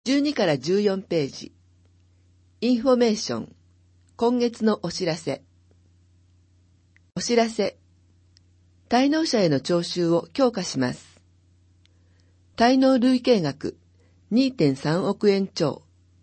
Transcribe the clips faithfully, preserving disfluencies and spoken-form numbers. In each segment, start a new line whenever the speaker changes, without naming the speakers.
じゅうにからじゅうよんページ。インフォメーション。今月のお知らせ。お知らせ。滞納者への徴収を強化します。滞納累計額 にてんさんおくえん超。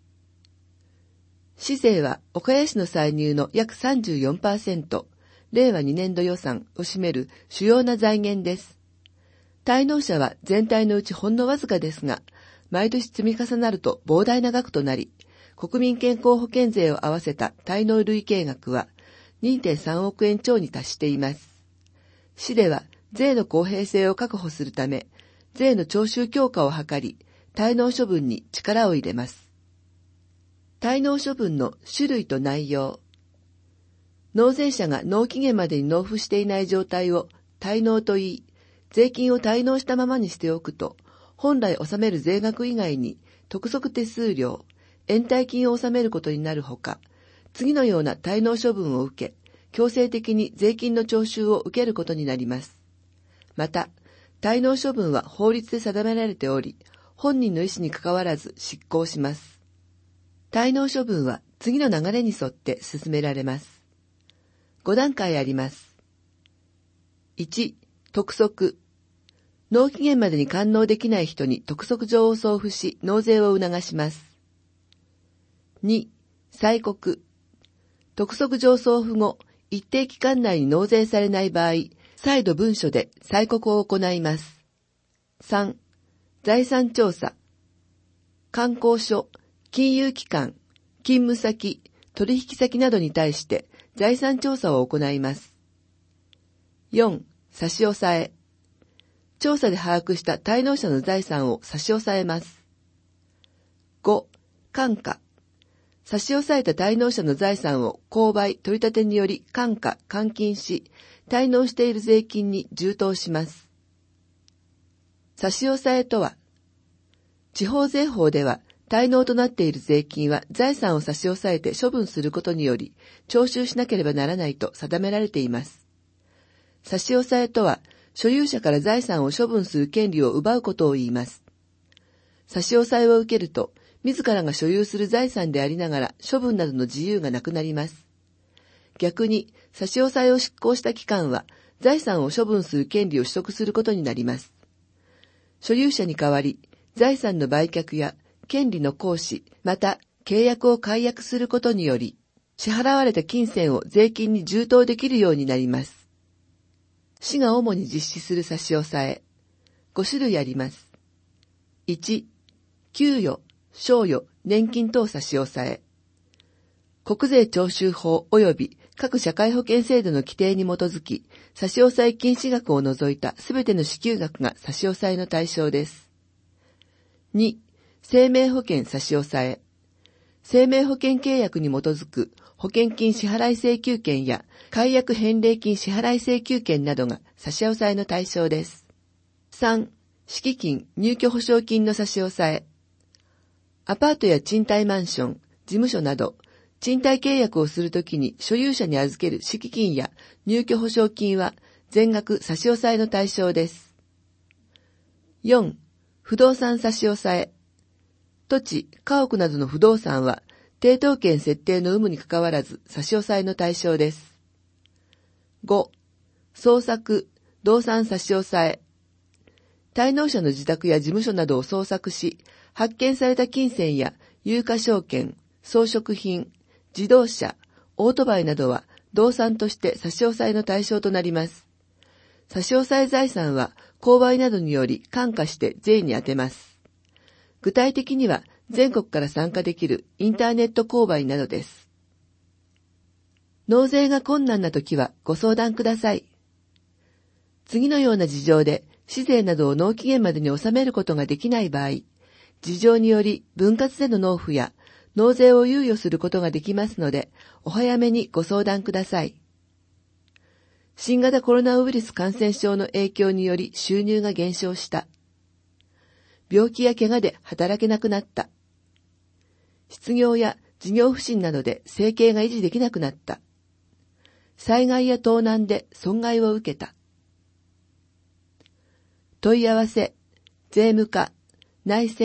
市税は岡谷市の歳入の約 さんじゅうよんパーセント、令和にねん度予算を占める主要な財源です。滞納者は全体のうちほんのわずかですが、毎年積み重なると膨大な額となり、国民健康保険税を合わせた滞納累計額は にてんさんおくえん超に達しています。市では税の公平性を確保するため、税の徴収強化を図り、滞納処分に力を入れます。滞納処分の種類と内容。納税者が納期限までに納付していない状態を滞納と言い、税金を滞納したままにしておくと、本来納める税額以外に督促手数料、延滞金を納めることになるほか、次のような滞納処分を受け、強制的に税金の徴収を受けることになります。また、滞納処分は法律で定められており、本人の意思にかかわらず執行します。滞納処分は次の流れに沿って進められます。ご段階あります。いち、督促。納期限までに完納できない人に督促状を送付し、納税を促します。に、催告。督促状送付後、一定期間内に納税されない場合、再度文書で催告を行います。さん、財産調査。観光所、金融機関、勤務先、取引先などに対して財産調査を行います。よん、差し押さえ。調査で把握した滞納者の財産を差し押さえます。ご、換価。差し押さえた滞納者の財産を購買、取り立てにより換価、換金し、滞納している税金に充当します。差し押さえとは、地方税法では滞納となっている税金は財産を差し押さえて処分することにより徴収しなければならないと定められています。差し押さえとは、所有者から財産を処分する権利を奪うことを言います。差し押さえを受けると、自らが所有する財産でありながら処分などの自由がなくなります。逆に、差し押さえを執行した期間は、財産を処分する権利を取得することになります。所有者に代わり、財産の売却や権利の行使、また契約を解約することにより、支払われた金銭を税金に充当できるようになります。市が主に実施する差し押さえ。ご種類あります。いち、給与、賞与、年金等差し押さえ。国税徴収法及び各社会保険制度の規定に基づき、差し押さえ禁止額を除いたすべての支給額が差し押さえの対象です。に、生命保険差し押さえ。生命保険契約に基づく保険金支払い請求権や解約返礼金支払い請求権などが差し押さえの対象です。さん、敷金、入居保証金の差し押さえ。アパートや賃貸マンション、事務所など、賃貸契約をするときに所有者に預ける敷金や入居保証金は全額差し押さえの対象です。よん、不動産差し押さえ。土地、家屋などの不動産は、抵当権設定の有無にかかわらず差し押さえの対象です。ご、捜索、動産差し押さえ。滞納者の自宅や事務所などを捜索し、発見された金銭や有価証券、装飾品、自動車、オートバイなどは動産として差し押さえの対象となります。差し押さえ財産は購買などにより換価して税に充てます。具体的には全国から参加できるインターネット購買などです。納税が困難なときはご相談ください。次のような事情で市税などを納期限までに納めることができない場合、事情により分割での納付や納税を猶予することができますので、お早めにご相談ください。新型コロナウイルス感染症の影響により収入が減少した。病気や怪我で働けなくなった。失業や事業不振などで生計が維持できなくなった。災害や盗難で損害を受けた。問い合わせ、税務課、内線、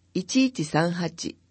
いちいちさんはち。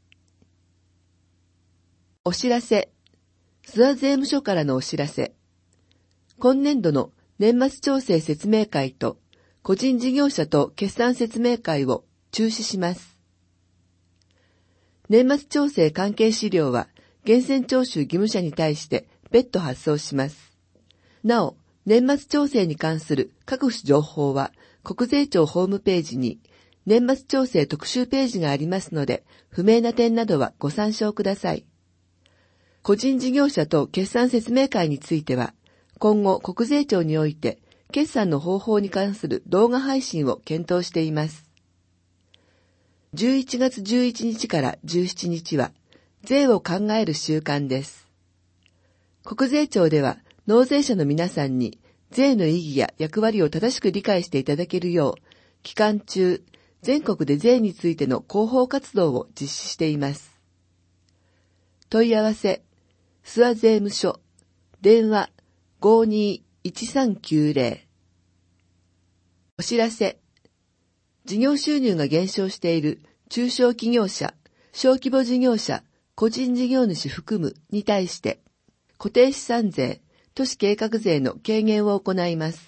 お知らせ。諏訪税務署からのお知らせ。今年度の年末調整説明会と個人事業者と決算説明会を中止します。年末調整関係資料は源泉徴収義務者に対して別途発送します。なお、年末調整に関する各種情報は国税庁ホームページに年末調整特集ページがありますので、不明な点などはご参照ください。個人事業者と決算説明会については、今後国税庁において決算の方法に関する動画配信を検討しています。じゅういちがつじゅういちにちからじゅうしちにちは、税を考える週間です。国税庁では、納税者の皆さんに税の意義や役割を正しく理解していただけるよう、期間中、全国で税についての広報活動を実施しています。問い合わせ、諏訪税務署、電話 ごーにーいちさんきゅうぜろ。お知らせ、事業収入が減少している中小企業者、小規模事業者、個人事業主含むに対して、固定資産税、都市計画税の軽減を行います。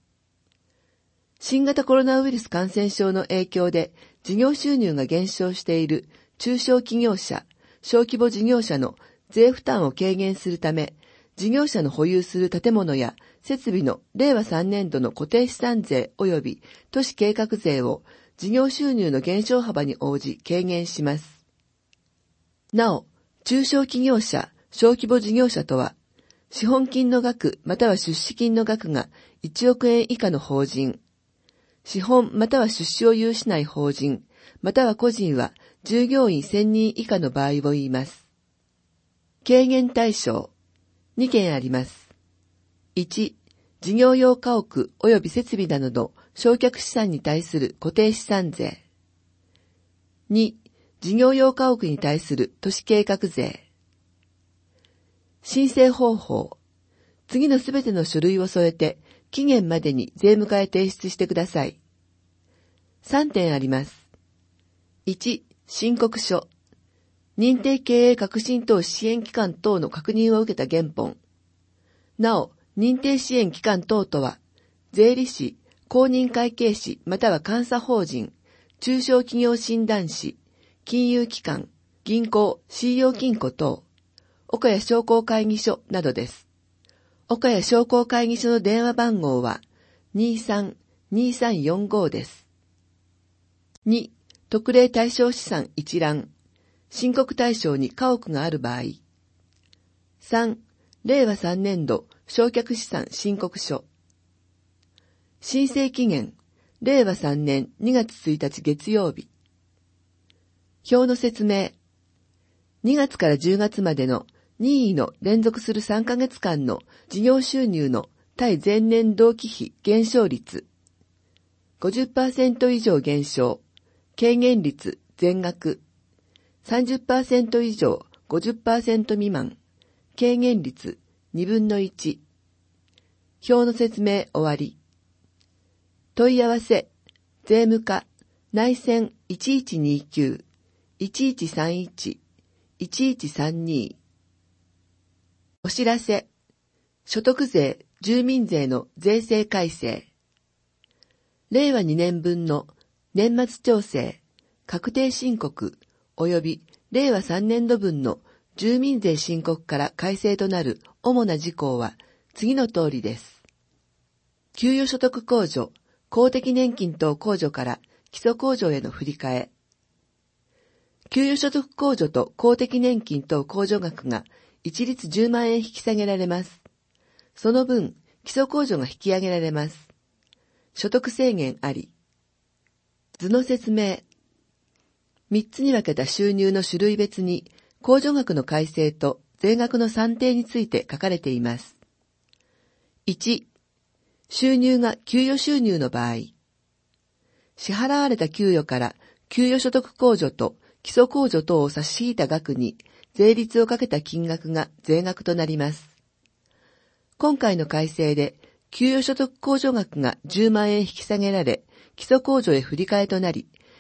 新型コロナウイルス感染症の影響で事業収入が減少している中小企業者、小規模事業者の税負担を軽減するため、事業者の保有する建物や設備のれいわさんねんどの固定資産税及び都市計画税を事業収入の減少幅に応じ軽減します。なお、中小企業者、小規模事業者とは、資本金の額または出資金の額がいちおくえん以下の法人、資本または出資を有しない法人、または個人は従業員せんにん以下の場合を言います。軽減対象、にけんあります。いち、事業用家屋及び設備などの償却資産に対する固定資産税。に、事業用家屋に対する都市計画税。申請方法。次のすべての書類を添えて、期限までに税務課へ提出してください。さんてんあります。いち、申告書。認定経営革新等支援機関等の確認を受けた原本。なお、認定支援機関等とは、税理士、公認会計士または監査法人、中小企業診断士、金融機関、銀行、信用金庫等、岡谷商工会議所などです。岡谷商工会議所の電話番号は にーさん にーさんよんご です。に、特例対象資産一覧。申告対象に家屋がある場合。さん、れいわさんねんど償却資産申告書。申請期限、れいわさんねんにがつついたち月曜日。表の説明。にがつからじゅうがつまでの任意の連続するさんかげつかんの事業収入の対前年同期比減少率。ごじゅっパーセント 以上減少。軽減率全額。さんじゅっパーセント 以上 ごじゅっパーセント 未満。軽減率にぶんのいち。表の説明終わり。問い合わせ、税務課、内線いちいちにきゅう、いちいちさんいち、いちいちさんに。お知らせ、所得税、住民税の税制改正。れいわにねんぶんの年末調整、確定申告、及びれいわさんねんどぶんの住民税申告から改正となる主な事項は次の通りです。給与所得控除、公的年金等控除から基礎控除への振り替え。給与所得控除と公的年金等控除額が一律じゅうまんえん引き下げられます。その分、基礎控除が引き上げられます。所得制限あり。図の説明。三つに分けた収入の種類別に、控除額の改正と税額の算定について書かれています。いち、収入が給与収入の場合。支払われた給与から給与所得控除と基礎控除等を差し引いた額に税率をかけた金額が税額となります。今回の改正で給与所得控除額がじゅうまんえん引き下げられ、基礎控除へ振り替えとなり、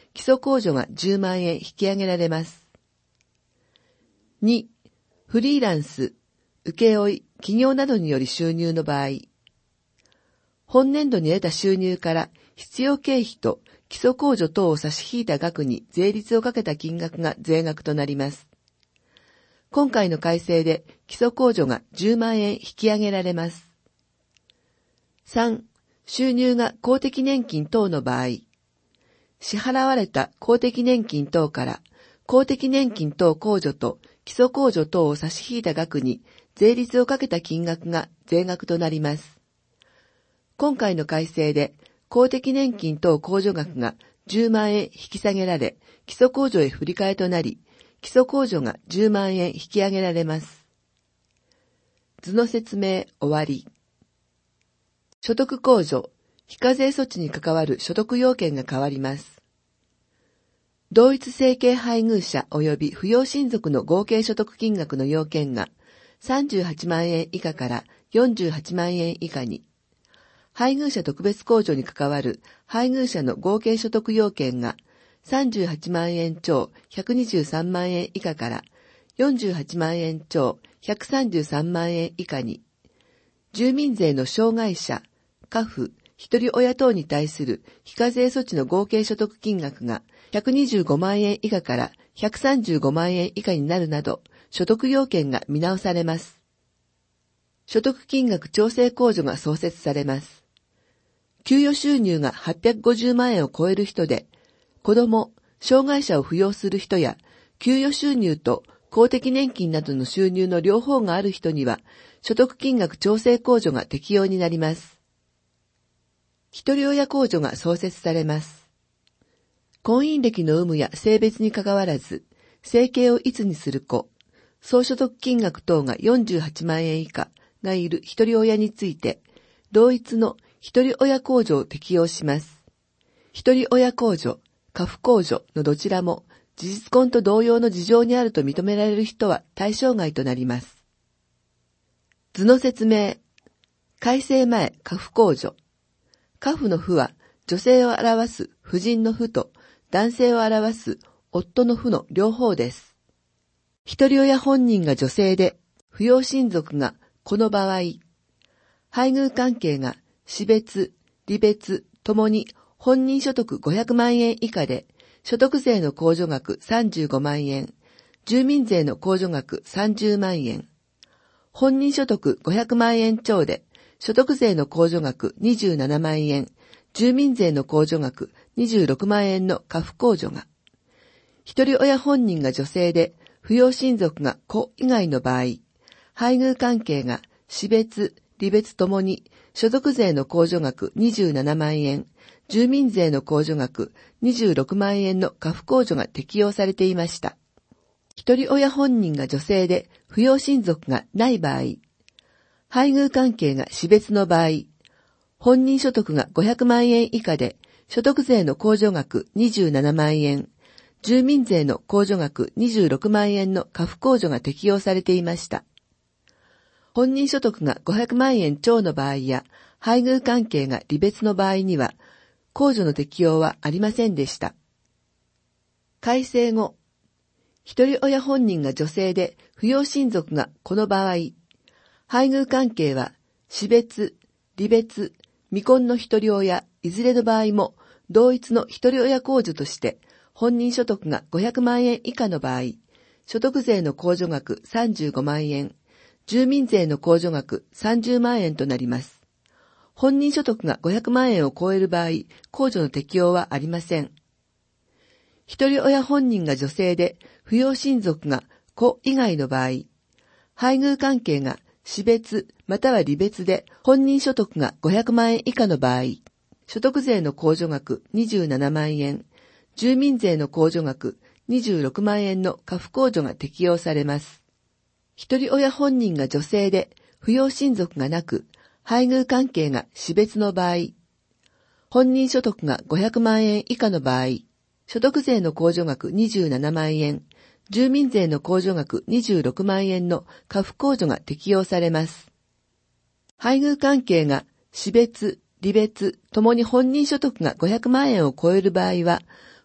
基礎控除がじゅうまんえん引き上げられます。に、フリーランス、請負、企業などにより収入の場合、本年度に得た収入から必要経費と基礎控除等を差し引いた額に税率をかけた金額が税額となります。今回の改正で基礎控除がじゅうまんえん引き上げられます。さん、収入が公的年金等の場合、支払われた公的年金等から公的年金等控除と基礎控除等を差し引いた額に税率をかけた金額が税額となります。今回の改正で公的年金等控除額がじゅうまんえん引き下げられ、基礎控除へ振り替えとなり、基礎控除がじゅうまんえん引き上げられます。図の説明終わり。所得控除、非課税措置に関わる所得要件が変わります。同一生計配偶者及び扶養親族の合計所得金額の要件がさんじゅうはちまんえん以下からよんじゅうはちまんえん以下に、配偶者特別控除に関わる配偶者の合計所得要件がさんじゅうはちまんえん超ひゃくにじゅうさんまんえん以下からよんじゅうはちまんえん超ひゃくさんじゅうさんまんえん以下に、住民税の障害者、家父、一人親等に対する非課税措置の合計所得金額がひゃくにじゅうごまんえん以下からひゃくさんじゅうごまんえん以下になるなど、所得要件が見直されます。所得金額調整控除が創設されます。給与収入がはっぴゃくごじゅうまんえんを超える人で、子供、障害者を扶養する人や、給与収入と公的年金などの収入の両方がある人には、所得金額調整控除が適用になります。一人親控除が創設されます。婚姻歴の有無や性別にかかわらず、生計をいつにする子、総所得金額等がよんじゅうはちまんえん以下がいる一人親について、同一の一人親控除を適用します。一人親控除、家父控除のどちらも、事実婚と同様の事情にあると認められる人は対象外となります。図の説明。改正前、家父控除。家父の父は、女性を表す夫人の父と、男性を表す夫の父の両方です。一人親本人が女性で、扶養親族が子の場合、配偶関係が死別、離別ともに本人所得ごひゃくまんえん以下で、所得税の控除額さんじゅうごまんえん、住民税の控除額さんじゅうまんえん、本人所得ごひゃくまんえん超で、所得税の控除額にじゅうななまんえん、住民税の控除額にじゅうろくまんえんの家父控除が、一人親本人が女性で、扶養親族が子以外の場合、配偶関係が死別、離別ともに、所得税の控除額にじゅうななまんえん、住民税の控除額にじゅうろくまんえんの家父控除が適用されていました。一人親本人が女性で扶養親族がない場合、配偶関係が死別の場合、本人所得がごひゃくまんえん以下で所得税の控除額にじゅうななまんえん、住民税の控除額にじゅうろくまんえんの家父控除が適用されていました。本人所得がごひゃくまんえん超の場合や、配偶関係が離別の場合には、控除の適用はありませんでした。改正後、一人親本人が女性で扶養親族が子の場合、配偶関係は死別、離別、未婚の一人親、いずれの場合も同一の一人親控除として、本人所得がごひゃくまんえん以下の場合、所得税の控除額さんじゅうごまんえん、住民税の控除額さんじゅうまんえんとなります。本人所得がごひゃくまんえんを超える場合、控除の適用はありません。一人親本人が女性で、扶養親族が子以外の場合、配偶関係が死別または離別で本人所得がごひゃくまんえん以下の場合、所得税の控除額にじゅうななまんえん、住民税の控除額にじゅうろくまんえんの家父控除が適用されます。一人親本人が女性で扶養親族がなく、配偶関係が死別の場合、本人所得がごひゃくまんえん以下の場合、所得税の控除額にじゅうななまんえん、住民税の控除額にじゅうろくまんえんの家父控除が適用されます。配偶関係が死別、離別ともに本人所得がごひゃくまんえんを超える場合は、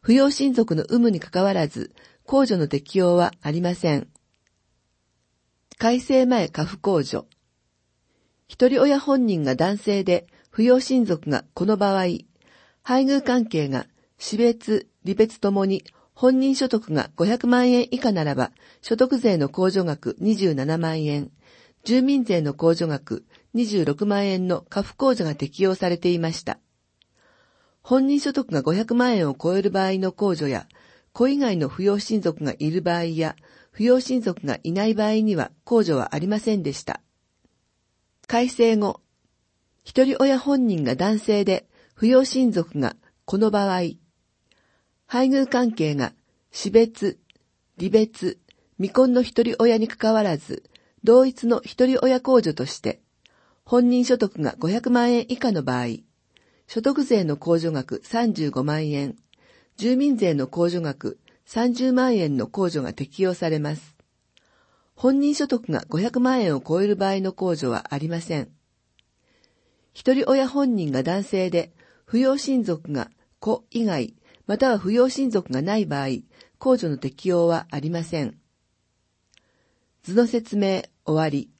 扶養親族の有無にかかわらず、控除の適用はありません。改正前家父控除。一人親本人が男性で、扶養親族がこの場合、配偶関係が死別、離別ともに本人所得がごひゃくまんえん以下ならば、所得税の控除額にじゅうななまんえん、住民税の控除額にじゅうろくまんえんの家父控除が適用されていました。本人所得がごひゃくまんえんを超える場合の控除や、子以外の扶養親族がいる場合や、扶養親族がいない場合には控除はありませんでした。改正後、一人親本人が男性で、扶養親族がこの場合、配偶関係が死別、離別、未婚の一人親にかかわらず、同一の一人親控除として、本人所得がごひゃくまんえん以下の場合、所得税の控除額さんじゅうごまんえん、住民税の控除額さんじゅうまんえんの控除が適用されます。本人所得がごひゃくまんえんを超える場合の控除はありません。一人親本人が男性で、扶養親族が子以外、または扶養親族がない場合、控除の適用はありません。図の説明終わり。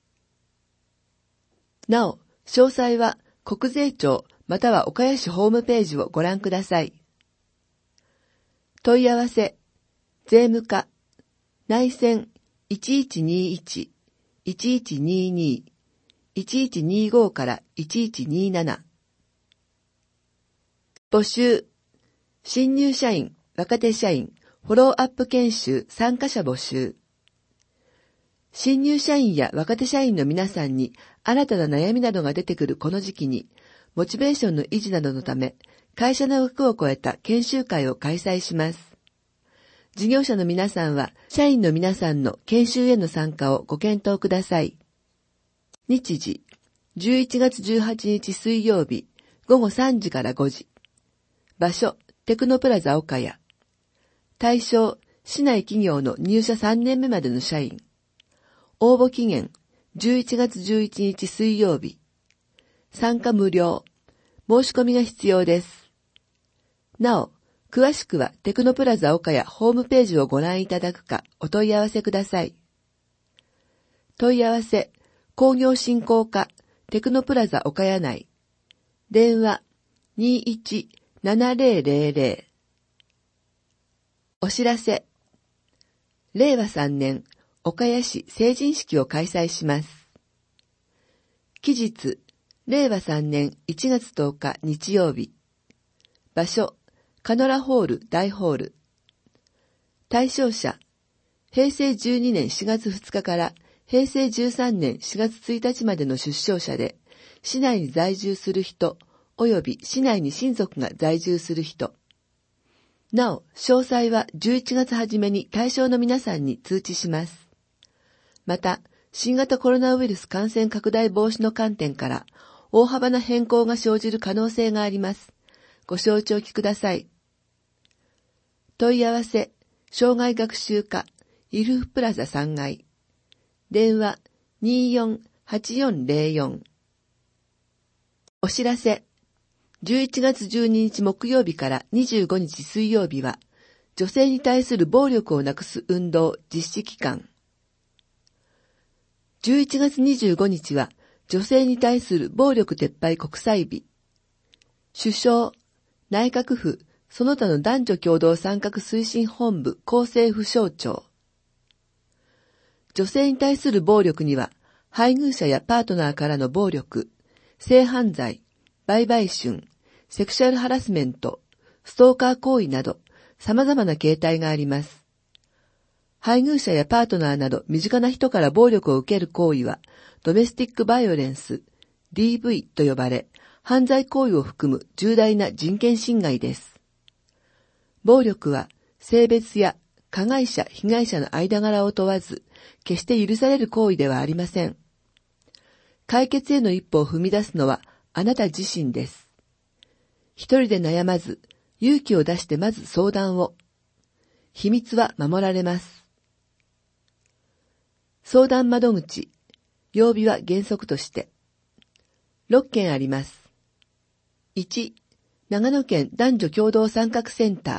なお、詳細は国税庁または岡谷市ホームページをご覧ください。問い合わせ、税務課、内線いちいちにいち、いちいちにに、いちいちにごからいちいちになな。募集、新入社員、若手社員、フォローアップ研修参加者募集。新入社員や若手社員の皆さんに新たな悩みなどが出てくるこの時期に、モチベーションの維持などのため、会社の枠を超えた研修会を開催します。事業者の皆さんは、社員の皆さんの研修への参加をご検討ください。日時、じゅういちがつじゅうはちにち水曜日、ごごさんじからごじ。場所、テクノプラザ岡谷。対象、市内企業の入社さんねんめまでの社員。応募期限、じゅういちがつじゅういちにち水曜日。参加無料。申し込みが必要です。なお、詳しくはテクノプラザ岡谷ホームページをご覧いただくかお問い合わせください。問い合わせ、工業振興課、テクノプラザ岡谷内。電話、にいちななぜろぜろぜろ。お知らせ。れいわさんねん、岡谷市成人式を開催します。期日、れいわさんねんいちがつとおか日曜日。場所、カノラホール大ホール。対象者、へいせいじゅうにねんしがつふつかからへいせいじゅうさんねんしがつついたちまでの出生者で、市内に在住する人、及び市内に親族が在住する人。なお、詳細はじゅういちがつ初めに対象の皆さんに通知します。また、新型コロナウイルス感染拡大防止の観点から、大幅な変更が生じる可能性があります。ご承知おきください。問い合わせ、障害学習課、イルフプラザさんがい。電話、にーよんはちよんぜろよん。お知らせ、じゅういちがつじゅうににち木曜日からにじゅうごにち水曜日は、女性に対する暴力をなくす運動実施期間。じゅういちがつにじゅうごにちは、女性に対する暴力撤廃国際日。首相、内閣府、その他の男女共同参画推進本部厚生府省庁。女性に対する暴力には、配偶者やパートナーからの暴力、性犯罪、売買春、セクシャルハラスメント、ストーカー行為など、様々な形態があります。配偶者やパートナーなど身近な人から暴力を受ける行為は、ドメスティックバイオレンス、ディーブイ と呼ばれ、犯罪行為を含む重大な人権侵害です。暴力は、性別や加害者、被害者の間柄を問わず、決して許される行為ではありません。解決への一歩を踏み出すのは、あなた自身です。一人で悩まず、勇気を出してまず相談を。秘密は守られます。相談窓口、曜日は原則として。ろっけんあります。いち、長野県男女共同参画センター、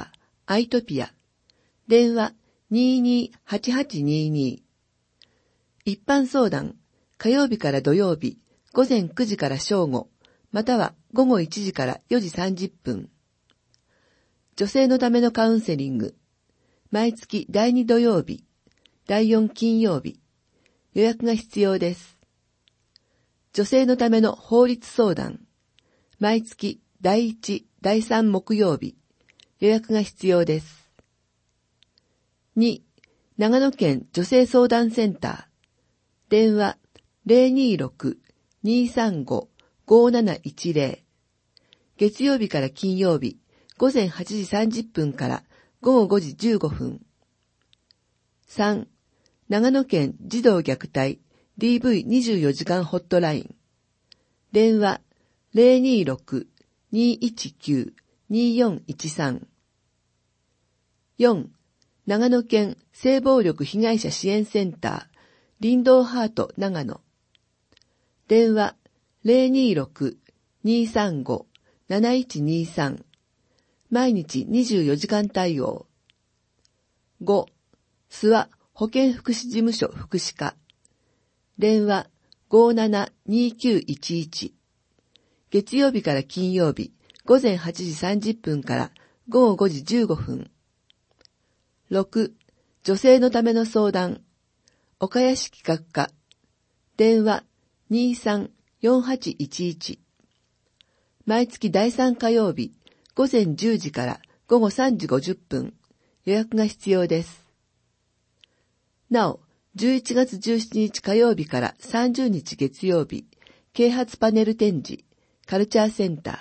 アイトピア。電話 にーにーはちはちにーにー。一般相談、火曜日から土曜日、午前くじから正午、または午後いちじからよじさんじゅっぷん。女性のためのカウンセリング、毎月だいに土曜日、だいよん金曜日、予約が必要です。女性のための法律相談、毎月だいいち、だいさん木曜日、予約が必要です。に、長野県女性相談センター、電話 ゼロにーろく にーさんご ごーなないちゼロ。月曜日から金曜日、午前はちじさんじゅっぷんから午後ごじじゅうごふん。さん、長野県児童虐待 ディーブイにじゅうよじかん ホットライン。電話 ゼロにーろく にーいちきゅう にーよんいちさん。よん、長野県性暴力被害者支援センター、林道ハート長野。電話 ゼロにーろく にーさんご なないちにーさん。毎日にじゅうよじかん対応。ご、諏訪保健福祉事務所福祉課。電話 ごーなな にーきゅういちいち。月曜日から金曜日、午前はちじさんじゅっぷんから午後ごじじゅうごふん。ろく、女性のための相談、岡谷市企画課。電話 にーさんよんはちいちいち。毎月だいさん火曜日、午前じゅうじから午後さんじごじゅっぷん、予約が必要です。なお、じゅういちがつじゅうしちにち火曜日からさんじゅうにち月曜日、啓発パネル展示、カルチャーセンター。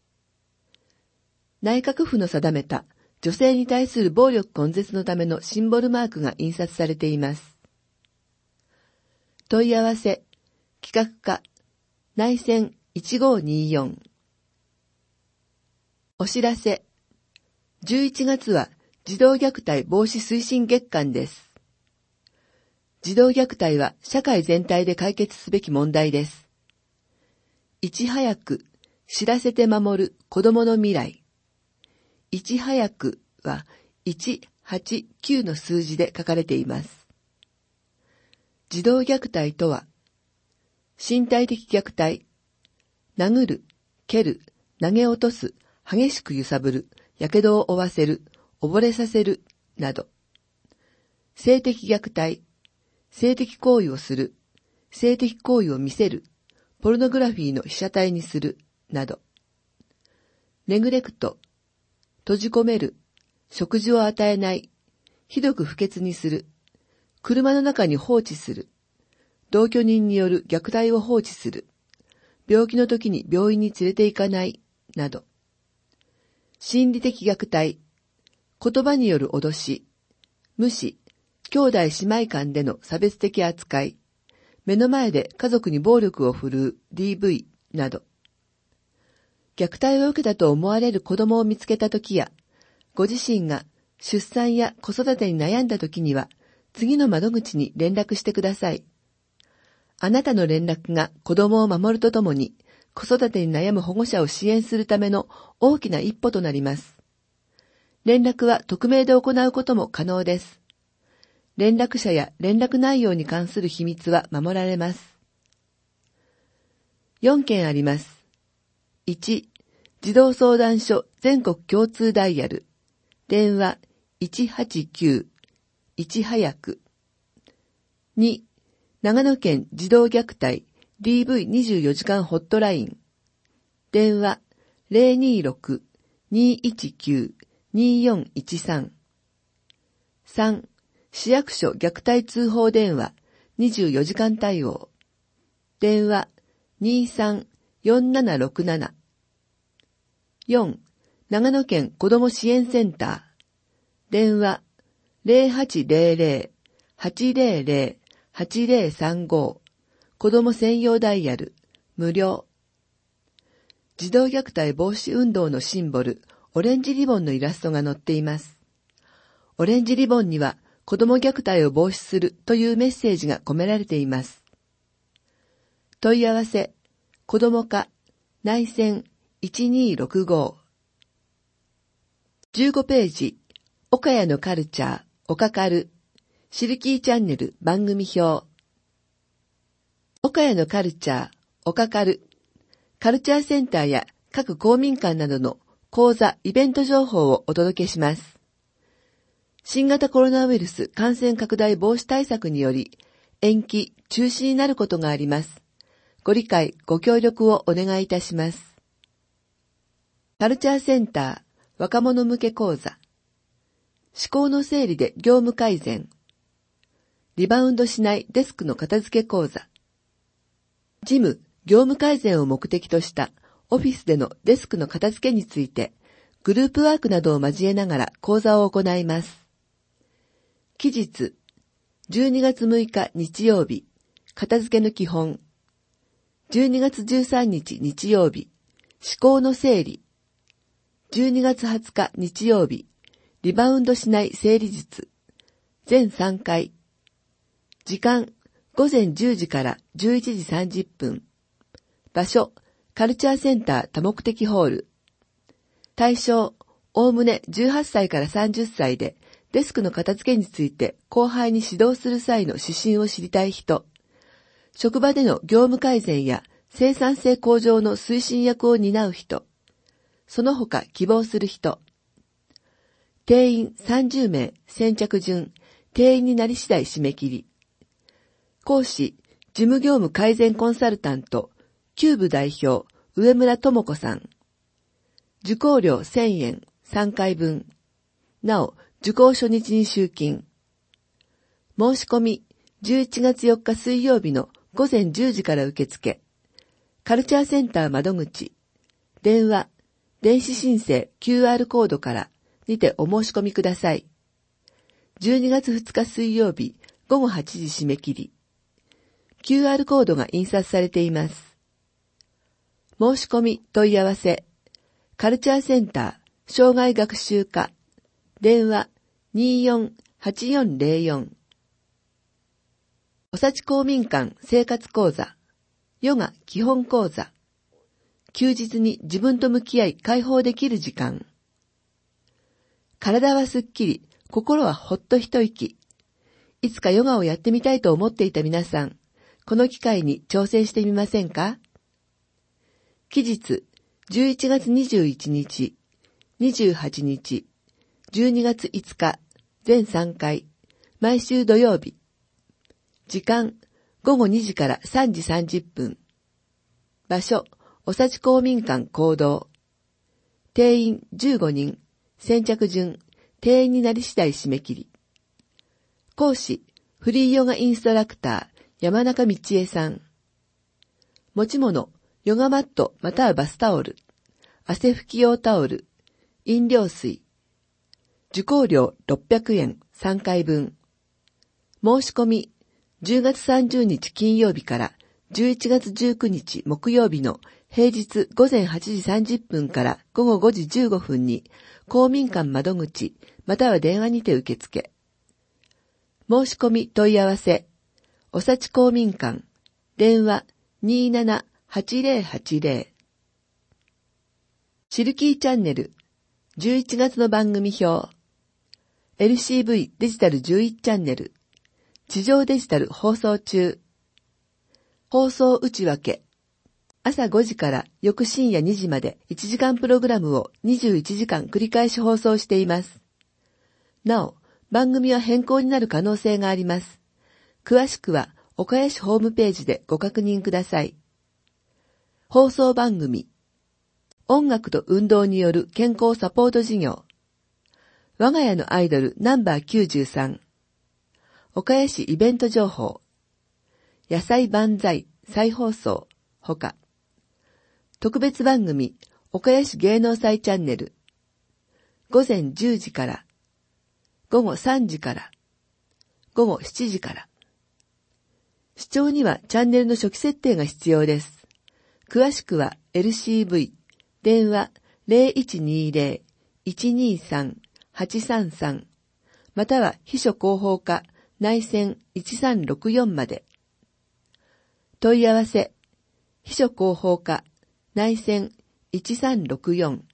内閣府の定めた女性に対する暴力根絶のためのシンボルマークが印刷されています。問い合わせ、企画課、内線いちごーにーよん。お知らせ、じゅういちがつは児童虐待防止推進月間です。児童虐待は社会全体で解決すべき問題です。いち早く知らせて守る子供の未来。いち早くはいちはちきゅうの数字で書かれています。児童虐待とは、身体的虐待、殴る、蹴る、投げ落とす、激しく揺さぶる、やけどを負わせる、溺れさせる、など。性的虐待、性的行為をする、性的行為を見せる、ポルノグラフィーの被写体にする、など。ネグレクト、閉じ込める、食事を与えない、ひどく不潔にする、車の中に放置する、同居人による虐待を放置する、病気の時に病院に連れて行かない、など。心理的虐待、言葉による脅し、無視、兄弟姉妹間での差別的扱い、目の前で家族に暴力を振るう ディーブイ など。虐待を受けたと思われる子供を見つけたときや、ご自身が出産や子育てに悩んだときには、次の窓口に連絡してください。あなたの連絡が子供を守るとともに、子育てに悩む保護者を支援するための大きな一歩となります。連絡は匿名で行うことも可能です。連絡者や連絡内容に関する秘密は守られます。よんけんあります。いち、児童相談所全国共通ダイヤル。電話いちはちきゅう、いち早く。に、長野県児童虐待 ディーブイにじゅうよじかん ホットライン。電話 ゼロにーろく にーいちきゅう にーよんいちさん。さん、市役所虐待通報電話にじゅうよじかん対応。電話 にーさんよんななろくなな。よん、長野県子ども支援センター。電話 ゼロはちゼロゼロ はちゼロゼロ はちゼロさんご。子ども専用ダイヤル、無料。児童虐待防止運動のシンボル、オレンジリボンのイラストが載っています。オレンジリボンには、子ども虐待を防止するというメッセージが込められています。問い合わせ、子ども課、内線いちにーろくご。じゅうごページ、 岡谷のカルチャー、岡カル、シルキーチャンネル番組表。岡谷のカルチャー、岡カル、カルチャーセンターや各公民館などの講座、イベント情報をお届けします。新型コロナウイルス感染拡大防止対策により、延期、中止になることがあります。ご理解、ご協力をお願いいたします。カルチャーセンター、若者向け講座。思考の整理で業務改善。リバウンドしないデスクの片付け講座。事務、業務改善を目的としたオフィスでのデスクの片付けについて、グループワークなどを交えながら講座を行います。期日、じゅうにがつむいか日曜日、片付けの基本。じゅうにがつじゅうさんにち日曜日、思考の整理。じゅうにがつはつか日曜日、リバウンドしない整理術。全さんかい。時間、ごぜんじゅうじからじゅういちじさんじゅっぷん。場所、カルチャーセンター多目的ホール。対象、おおむねじゅうはっさいからさんじゅっさいで、デスクの片付けについて後輩に指導する際の指針を知りたい人。職場での業務改善や生産性向上の推進役を担う人。その他希望する人。定員さんじゅうめい、先着順、定員になり次第締め切り。講師、事務業務改善コンサルタント、キューブ代表、上村智子さん。受講料せんえん、さんかいぶん。なお、受講初日に集金。申し込み、じゅういちがつよっか水曜日のごぜんじゅうじから受付。カルチャーセンター窓口。電話、電子申請 キューアール コードからにてお申し込みください。じゅうにがつふつか水曜日ごごはちじ締め切り。キューアール コードが印刷されています。申し込み問い合わせ。カルチャーセンター障害学習課。電話 にーよんはちよんぜろよん。おさち公民館生活講座。ヨガ基本講座。休日に自分と向き合い解放できる時間。体はすっきり、心はほっと一息。いつかヨガをやってみたいと思っていた皆さん、この機会に挑戦してみませんか？期日、じゅういちがつにじゅういちにち、にじゅうはちにち、じゅうにがついつか、全さんかい、毎週土曜日。時間、ごごにじからさんじさんじゅっぷん。場所、おさち公民館講堂。定員じゅうごにん、先着順、定員になり次第締め切り。講師、フリーヨガインストラクター、山中道恵さん。持ち物、ヨガマットまたはバスタオル、汗拭き用タオル、飲料水。受講料ろっぴゃくえん、さんかいぶん。申し込み、じゅうがつさんじゅうにち金曜日からじゅういちがつじゅうくにち木曜日の平日ごぜんはちじさんじゅっぷんからごごごじじゅうごふんに公民館窓口または電話にて受付。申し込み問い合わせ。おさち公民館。電話 にーななはちぜろはちぜろ。シルキーチャンネル。じゅういちがつの番組表。エルシーブイ デジタルじゅういちチャンネル。地上デジタル放送中。放送内訳。朝ごじから翌深夜にじまでいちじかんプログラムをにじゅういちじかん繰り返し放送しています。なお、番組は変更になる可能性があります。詳しくは岡谷市ホームページでご確認ください。放送番組。音楽と運動による健康サポート事業。我が家のアイドルナンバーきゅうじゅうさん。岡谷市イベント情報。野菜万歳再放送ほか。特別番組岡谷市芸能祭チャンネル。ごぜんじゅうじから。ごごさんじから。ごごしちじから。視聴にはチャンネルの初期設定が必要です。詳しくは エルシーブイ、電話 ゼロいちにゼロ いちにさん はちさんさん、または秘書広報課内線いちさんろくよんまで。問い合わせ、秘書広報課内線いちさんろくよん